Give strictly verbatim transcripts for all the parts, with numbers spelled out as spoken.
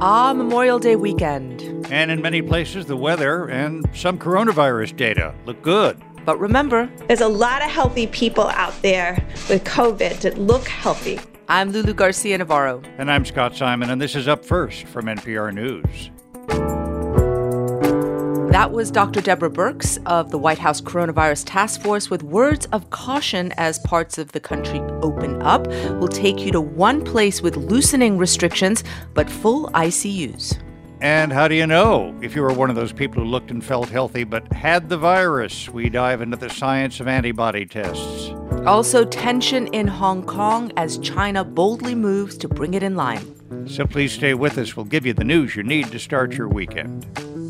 Ah, Memorial Day weekend. And in many places, the weather and some coronavirus data look good. But remember, there's a lot of healthy people out there with COVID that look healthy. I'm Lulu Garcia-Navarro. And I'm Scott Simon, and this is Up First from N P R News. That was Doctor Deborah Birx of the White House Coronavirus Task Force with words of caution as parts of the country open up. We'll take you to one place with loosening restrictions, but full I C Us. And how do you know if you were one of those people who looked and felt healthy but had the virus? We dive into the science of antibody tests. Also, tension in Hong Kong as China boldly moves to bring it in line. So please stay with us. We'll give you the news you need to start your weekend.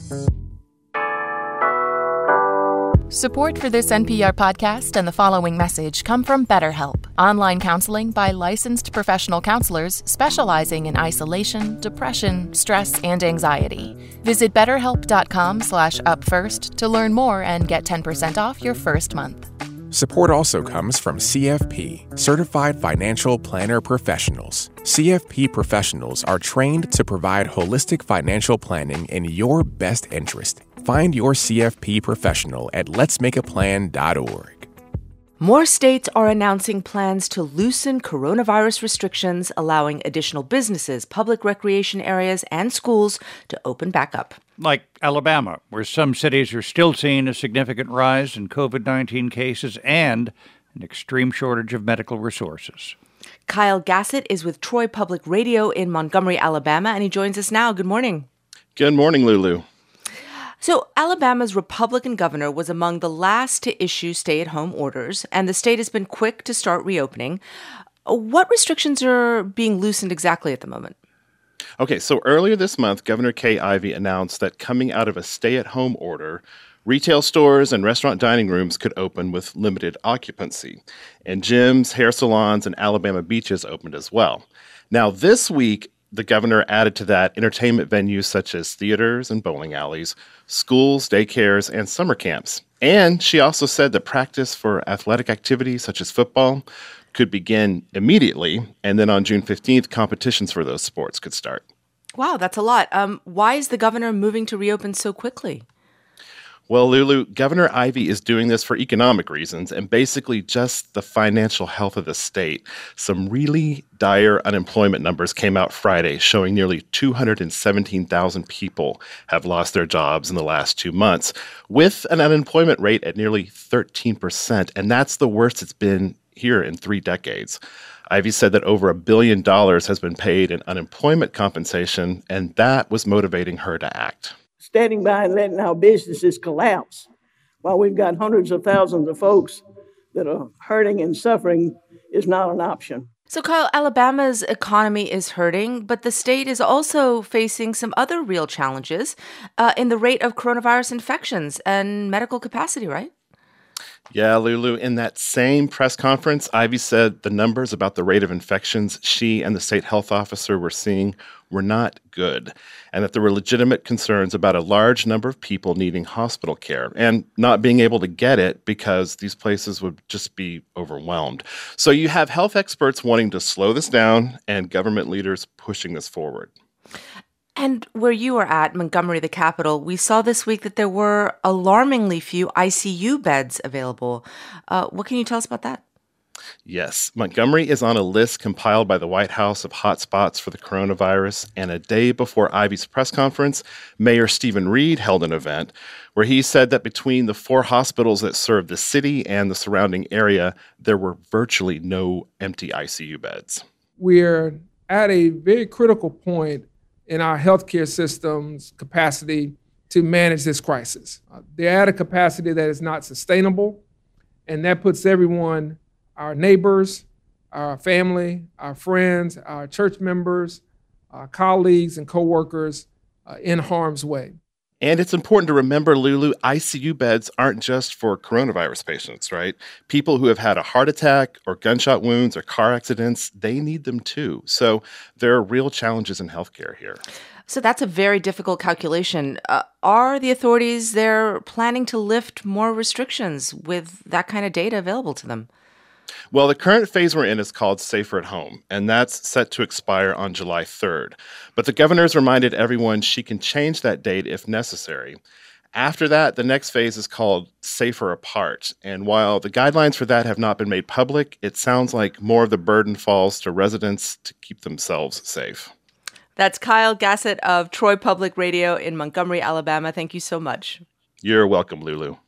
Support for this N P R podcast and the following message come from BetterHelp, online counseling by licensed professional counselors specializing in isolation, depression, stress, and anxiety. Visit betterhelp.com slash upfirst to learn more and get ten percent off your first month. Support also comes from C F P, Certified Financial Planner Professionals. C F P professionals are trained to provide holistic financial planning in your best interest. Find your C F P professional at lets make a plan dot org. More states are announcing plans to loosen coronavirus restrictions, allowing additional businesses, public recreation areas, and schools to open back up. Like Alabama, where some cities are still seeing a significant rise in COVID nineteen cases and an extreme shortage of medical resources. Kyle Gassett is with Troy Public Radio in Montgomery, Alabama, and he joins us now. Good morning. Good morning, Lulu. So Alabama's Republican governor was among the last to issue stay-at-home orders, and the state has been quick to start reopening. What restrictions are being loosened exactly at the moment? Okay, so earlier this month, Governor Kay Ivey announced that coming out of a stay-at-home order, retail stores and restaurant dining rooms could open with limited occupancy. And gyms, hair salons, and Alabama beaches opened as well. Now, this week, the governor added to that entertainment venues such as theaters and bowling alleys, schools, daycares, and summer camps. And she also said that practice for athletic activities such as football could begin immediately. And then on June fifteenth, competitions for those sports could start. Wow, that's a lot. Um, why is the governor moving to reopen so quickly? Well, Lulu, Governor Ivey is doing this for economic reasons and basically just the financial health of the state. Some really dire unemployment numbers came out Friday showing nearly two hundred seventeen thousand people have lost their jobs in the last two months, with an unemployment rate at nearly thirteen percent. And that's the worst it's been here in three decades. Ivey said that over a billion dollars has been paid in unemployment compensation, and that was motivating her to act. Standing by and letting our businesses collapse while we've got hundreds of thousands of folks that are hurting and suffering is not an option. So, Kyle, Alabama's economy is hurting, but the state is also facing some other real challenges uh, in the rate of coronavirus infections and medical capacity, right? Yeah, Lulu, in that same press conference, Ivey said the numbers about the rate of infections she and the state health officer were seeing were not good, and that there were legitimate concerns about a large number of people needing hospital care and not being able to get it because these places would just be overwhelmed. So you have health experts wanting to slow this down and government leaders pushing this forward. And where you are at, Montgomery, the capital, we saw this week that there were alarmingly few I C U beds available. Uh, what can you tell us about that? Yes, Montgomery is on a list compiled by the White House of hotspots for the coronavirus. And a day before Ivey's press conference, Mayor Stephen Reed held an event where he said that between the four hospitals that serve the city and the surrounding area, there were virtually no empty I C U beds. We're at a very critical point in our healthcare system's capacity to manage this crisis. Uh, they're at a capacity that is not sustainable, and that puts everyone, our neighbors, our family, our friends, our church members, our colleagues and coworkers uh, in harm's way. And it's important to remember, Lulu, I C U beds aren't just for coronavirus patients, right? People who have had a heart attack or gunshot wounds or car accidents, they need them too. So there are real challenges in healthcare here. So that's a very difficult calculation. Uh, are the authorities there planning to lift more restrictions with that kind of data available to them? Well, the current phase we're in is called Safer at Home, and that's set to expire on July third. But the governor's reminded everyone she can change that date if necessary. After that, the next phase is called Safer Apart. And while the guidelines for that have not been made public, it sounds like more of the burden falls to residents to keep themselves safe. That's Kyle Gassett of Troy Public Radio in Montgomery, Alabama. Thank you so much. You're welcome, Lulu.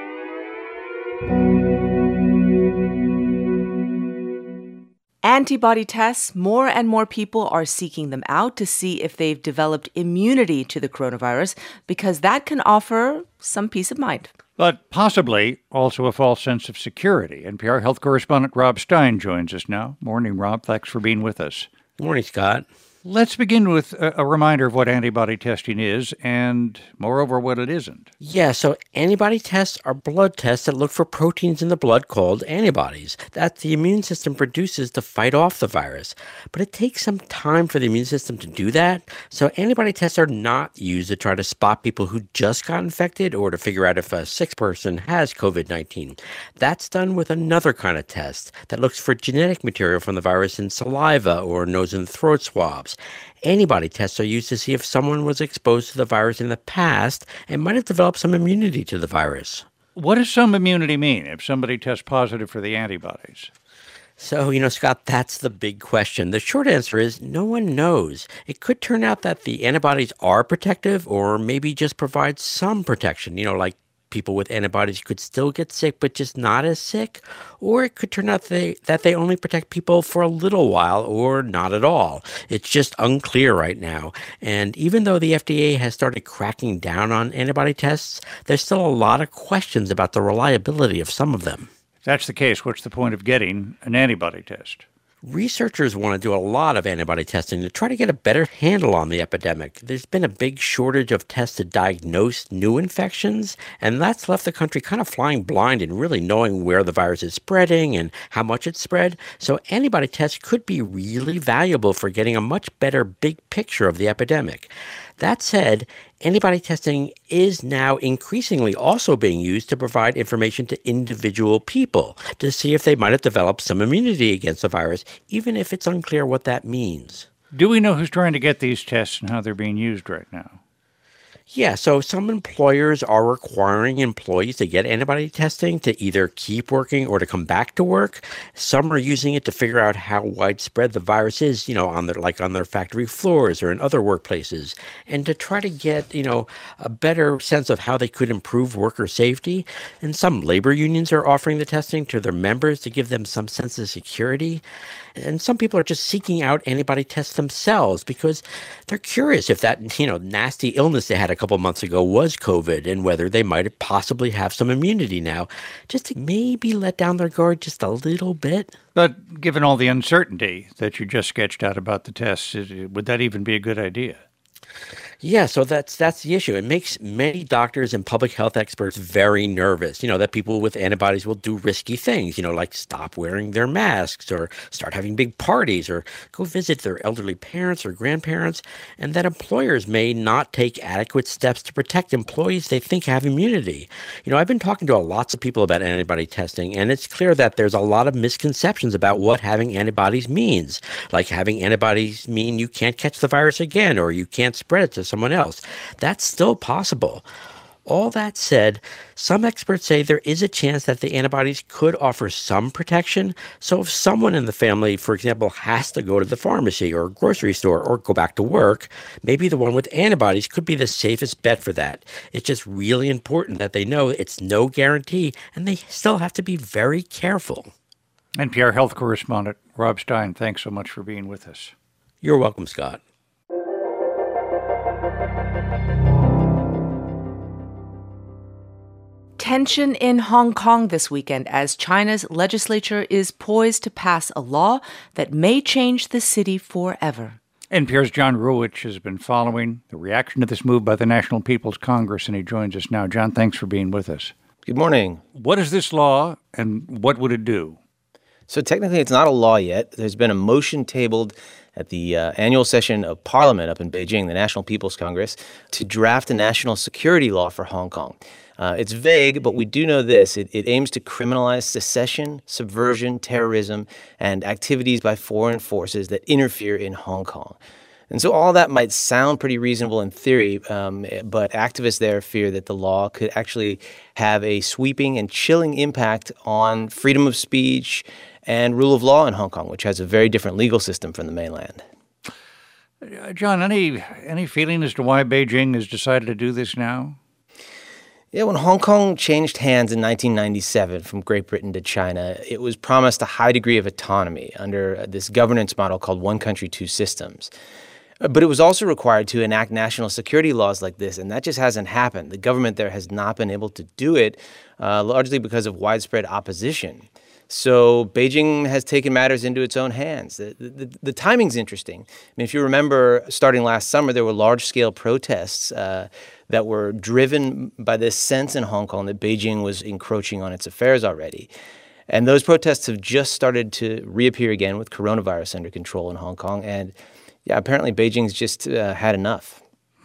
Antibody tests, more and more people are seeking them out to see if they've developed immunity to the coronavirus, because that can offer some peace of mind. But possibly also a false sense of security. N P R health correspondent Rob Stein joins us now. Morning, Rob. Thanks for being with us. Good morning, Scott. Let's begin with a, a reminder of what antibody testing is and, moreover, what it isn't. Yeah, so antibody tests are blood tests that look for proteins in the blood called antibodies that the immune system produces to fight off the virus. But it takes some time for the immune system to do that. So antibody tests are not used to try to spot people who just got infected or to figure out if a sick person has covid nineteen. That's done with another kind of test that looks for genetic material from the virus in saliva or nose and throat swabs. Antibody tests are used to see if someone was exposed to the virus in the past and might have developed some immunity to the virus. What does some immunity mean if somebody tests positive for the antibodies? So, you know, Scott, that's the big question. The short answer is no one knows. It could turn out that the antibodies are protective or maybe just provide some protection, you know, like people with antibodies could still get sick, but just not as sick. Or it could turn out they, that they only protect people for a little while or not at all. It's just unclear right now. And even though the F D A has started cracking down on antibody tests, there's still a lot of questions about the reliability of some of them. If that's the case, what's the point of getting an antibody test? Researchers want to do a lot of antibody testing to try to get a better handle on the epidemic. There's been a big shortage of tests to diagnose new infections, and that's left the country kind of flying blind in really knowing where the virus is spreading and how much it's spread. So antibody tests could be really valuable for getting a much better big picture of the epidemic. That said, antibody testing is now increasingly also being used to provide information to individual people to see if they might have developed some immunity against the virus, even if it's unclear what that means. Do we know who's trying to get these tests and how they're being used right now? Yeah, so some employers are requiring employees to get antibody testing to either keep working or to come back to work. Some are using it to figure out how widespread the virus is, you know, on their like on their factory floors or in other workplaces, and to try to get, you know, a better sense of how they could improve worker safety. And some labor unions are offering the testing to their members to give them some sense of security. And some people are just seeking out antibody tests themselves because they're curious if that, you know, nasty illness they had a couple months ago was COVID and whether they might possibly have some immunity now, just to maybe let down their guard just a little bit. But given all the uncertainty that you just sketched out about the tests, would that even be a good idea? Yeah, so that's that's the issue. It makes many doctors and public health experts very nervous, you know, that people with antibodies will do risky things, you know, like stop wearing their masks or start having big parties or go visit their elderly parents or grandparents, and that employers may not take adequate steps to protect employees they think have immunity. You know, I've been talking to lots of people about antibody testing, and it's clear that there's a lot of misconceptions about what having antibodies means, like having antibodies mean you can't catch the virus again or you can't spread it to someone else. That's still possible. All that said, some experts say there is a chance that the antibodies could offer some protection. So if someone in the family, for example, has to go to the pharmacy or grocery store or go back to work, maybe the one with antibodies could be the safest bet for that. It's just really important that they know it's no guarantee and they still have to be very careful. N P R health correspondent Rob Stein, thanks so much for being with us. You're welcome, Scott. Tension in Hong Kong this weekend as China's legislature is poised to pass a law that may change the city forever. N P R's John Ruwitch has been following the reaction to this move by the National People's Congress, and he joins us now. John, thanks for being with us. Good morning. What is this law, and what would it do? So technically, it's not a law yet. There's been a motion tabled at the uh, annual session of Parliament up in Beijing, the National People's Congress, to draft a national security law for Hong Kong. Uh, it's vague, but we do know this. It, it aims to criminalize secession, subversion, terrorism, and activities by foreign forces that interfere in Hong Kong. And so all that might sound pretty reasonable in theory, um, but activists there fear that the law could actually have a sweeping and chilling impact on freedom of speech and rule of law in Hong Kong, which has a very different legal system from the mainland. Uh, John, any any feeling as to why Beijing has decided to do this now? Yeah, when Hong Kong changed hands in nineteen ninety-seven from Great Britain to China, it was promised a high degree of autonomy under this governance model called One Country, Two Systems. But it was also required to enact national security laws like this, and that just hasn't happened. The government there has not been able to do it, uh, largely because of widespread opposition. So Beijing has taken matters into its own hands. The, the, the timing's interesting. I mean, if you remember, starting last summer, there were large-scale protests uh, that were driven by this sense in Hong Kong that Beijing was encroaching on its affairs already. And those protests have just started to reappear again with coronavirus under control in Hong Kong. And yeah, apparently Beijing's just uh, had enough.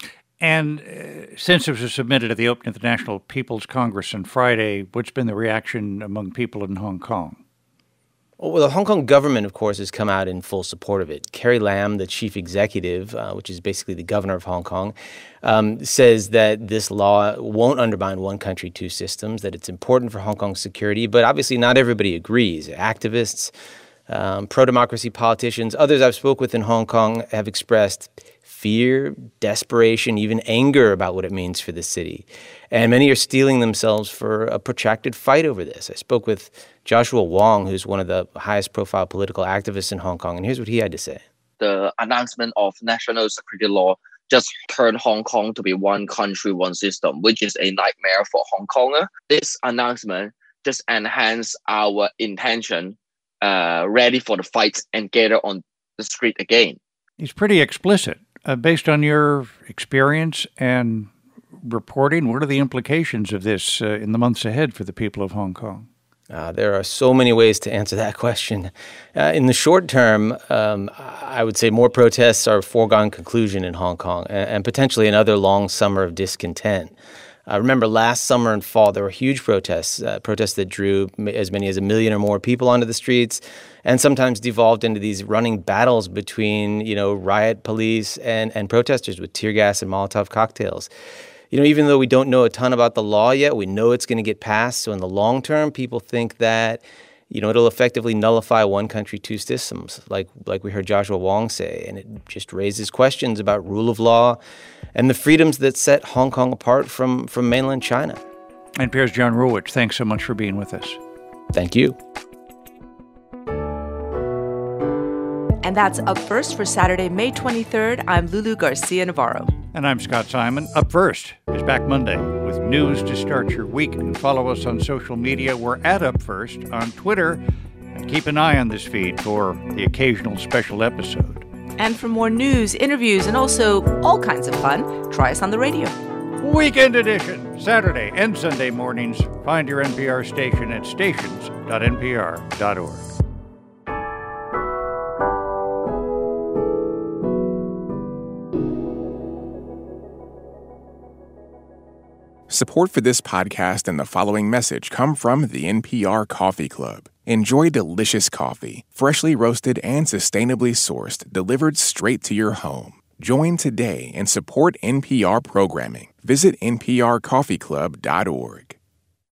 And uh, since it was submitted at the opening of the National People's Congress on Friday, what's been the reaction among people in Hong Kong? Well, the Hong Kong government, of course, has come out in full support of it. Carrie Lam, the chief executive, uh, which is basically the governor of Hong Kong, um, says that this law won't undermine one country, two systems, that it's important for Hong Kong's security. But obviously not everybody agrees. Activists, um, pro-democracy politicians, others I've spoke with in Hong Kong have expressed fear, desperation, even anger about what it means for the city. And many are steeling themselves for a protracted fight over this. I spoke with Joshua Wong, who's one of the highest profile political activists in Hong Kong, and here's what he had to say. The announcement of national security law just turned Hong Kong to be one country, one system, which is a nightmare for Hong Konger. This announcement just enhanced our intention, uh, ready for the fight and gather on the street again. He's pretty explicit. Uh, based on your experience and reporting, what are the implications of this uh, in the months ahead for the people of Hong Kong? Uh, there are so many ways to answer that question. Uh, in the short term, um, I would say more protests are a foregone conclusion in Hong Kong and, and potentially another long summer of discontent. Uh, remember, last summer and fall, there were huge protests, uh, protests that drew as many as a million or more people onto the streets and sometimes devolved into these running battles between, you know, riot police and, and protesters with tear gas and Molotov cocktails. You know, even though we don't know a ton about the law yet, we know it's going to get passed. So in the long term, people think that, you know, it'll effectively nullify one country, two systems, like like we heard Joshua Wong say. And it just raises questions about rule of law and the freedoms that set Hong Kong apart from, from mainland China. N P R's John Ruwitch, thanks so much for being with us. Thank you. And that's Up First for Saturday, May twenty-third. I'm Lulu Garcia-Navarro. And I'm Scott Simon. Up First is back Monday with news to start your week. And follow us on social media. We're at Up First on Twitter. And keep an eye on this feed for the occasional special episode. And for more news, interviews, and also all kinds of fun, try us on the radio. Weekend Edition, Saturday and Sunday mornings. Find your N P R station at stations dot n p r dot org. Support for this podcast and the following message come from the N P R Coffee Club. Enjoy delicious coffee, freshly roasted and sustainably sourced, delivered straight to your home. Join today and support N P R programming. Visit n p r coffee club dot org.